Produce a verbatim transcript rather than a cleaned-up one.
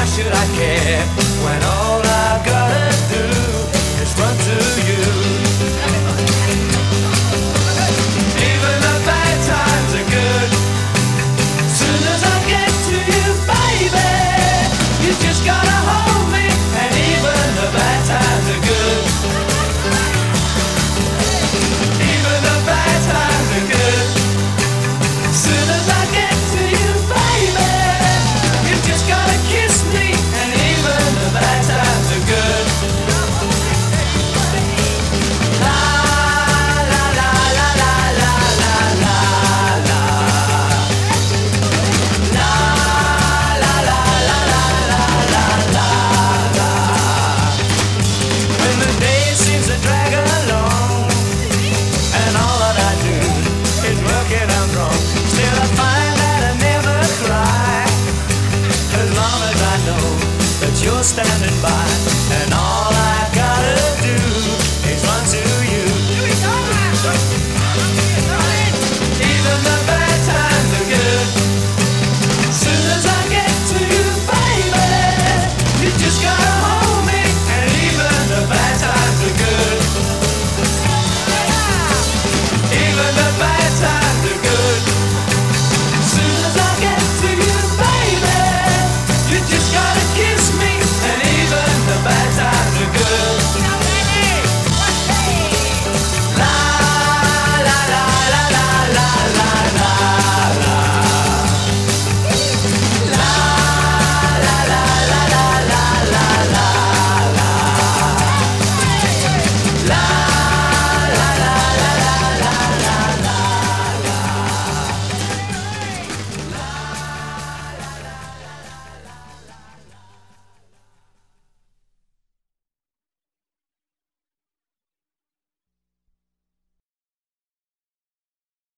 why should I care when all I've gotta do is run to you? Even the bad times are good. Soon as I get to you, baby, you just gotta hold me, and even the bad times are good. Even the bad times are good. Soon as I get to you, baby, you just gotta kiss me, and even the bad times are good. La la la la la la la la la. La la la la la la la la la. When the day seems to drag along, and all that I do is work it out wrong, still I find that I never cry, as long as I know that you're standing by, and all